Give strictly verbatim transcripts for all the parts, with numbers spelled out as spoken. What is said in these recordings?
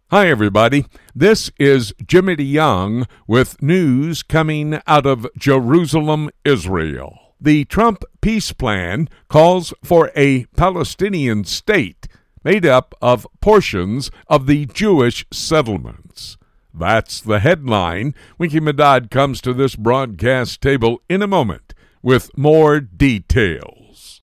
Hi, everybody. This is Jimmy DeYoung with news coming out of Jerusalem, Israel. The Trump peace plan calls for a Palestinian state made up of portions of the Jewish settlements. That's the headline. Winky Madad comes to this broadcast table in a moment with more details.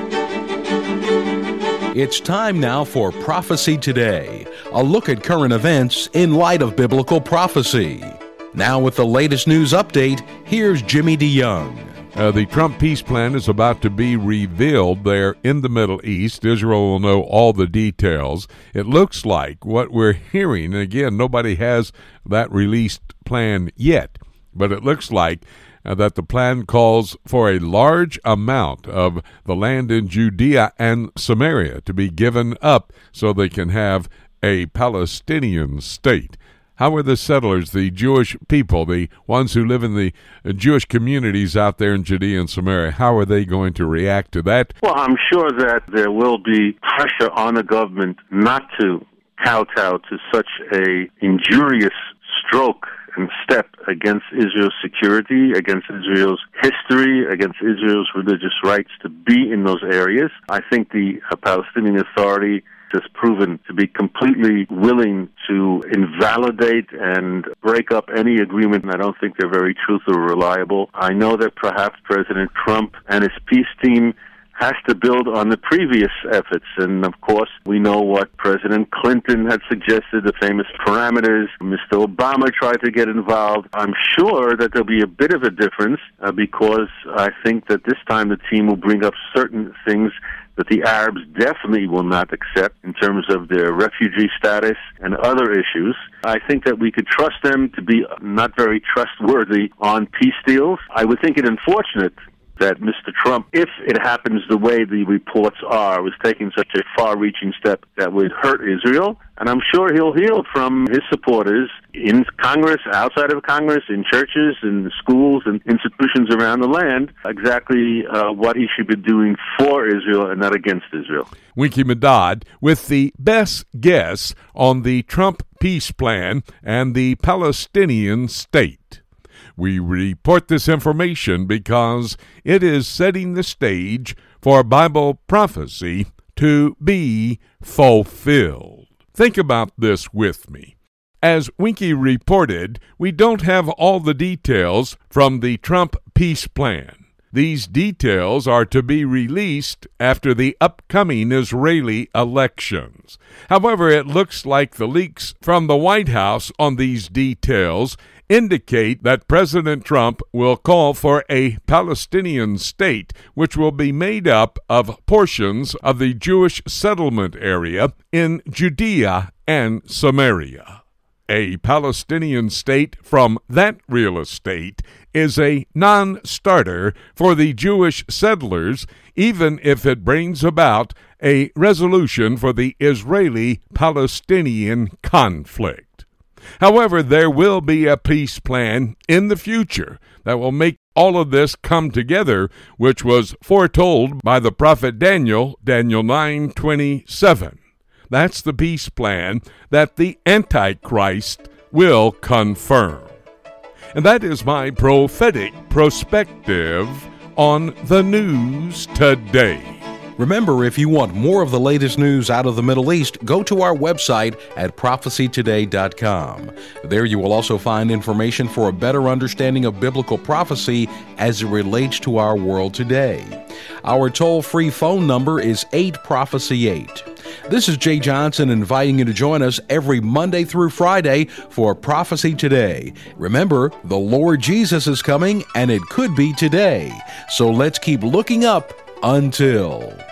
It's time now for Prophecy Today, a look at current events in light of biblical prophecy. Now with the latest news update, here's Jimmy DeYoung. Uh, the Trump peace plan is about to be revealed there in the Middle East. Israel will know all the details. It looks like what we're hearing, and again, nobody has that released plan yet, but it looks like uh, that the plan calls for a large amount of the land in Judea and Samaria to be given up so they can have a Palestinian state. How are the settlers, the Jewish people, the ones who live in the Jewish communities out there in Judea and Samaria, how are they going to react to that? Well, I'm sure that there will be pressure on the government not to kowtow to such a injurious stroke and step against Israel's security, against Israel's history, against Israel's religious rights to be in those areas. I think the uh, Palestinian Authority has proven to be completely willing to invalidate and break up any agreement, and I don't think they're very truthful or reliable. I know that perhaps President Trump and his peace team has to build on the previous efforts, and of course, we know what President Clinton had suggested, the famous parameters. Mister Obama tried to get involved. I'm sure that there'll be a bit of a difference uh, because I think that this time the team will bring up certain things that the Arabs definitely will not accept in terms of their refugee status and other issues. I think that we could trust them to be not very trustworthy on peace deals. I would think it unfortunate that Mister Trump, if it happens the way the reports are, was taking such a far-reaching step that would hurt Israel. And I'm sure he'll hear from his supporters in Congress, outside of Congress, in churches, in schools, and institutions around the land, exactly uh, what he should be doing for Israel and not against Israel. Winky Madad with the best guess on the Trump peace plan and the Palestinian state. We report this information because it is setting the stage for Bible prophecy to be fulfilled. Think about this with me. As Winky reported, we don't have all the details from the Trump peace plan. These details are to be released after the upcoming Israeli elections. However, it looks like the leaks from the White House on these details indicate that President Trump will call for a Palestinian state, which will be made up of portions of the Jewish settlement area in Judea and Samaria. A Palestinian state from that real estate is a non-starter for the Jewish settlers, even if it brings about a resolution for the Israeli-Palestinian conflict. However, there will be a peace plan in the future that will make all of this come together, which was foretold by the prophet Daniel, Daniel nine twenty-seven. That's the peace plan that the Antichrist will confirm. And that is my prophetic perspective on the news today. Remember, if you want more of the latest news out of the Middle East, go to our website at prophecy today dot com. There you will also find information for a better understanding of biblical prophecy as it relates to our world today. Our toll-free phone number is eight prophecy eight. This is Jay Johnson inviting you to join us every Monday through Friday for Prophecy Today. Remember, the Lord Jesus is coming, and it could be today. So let's keep looking up until...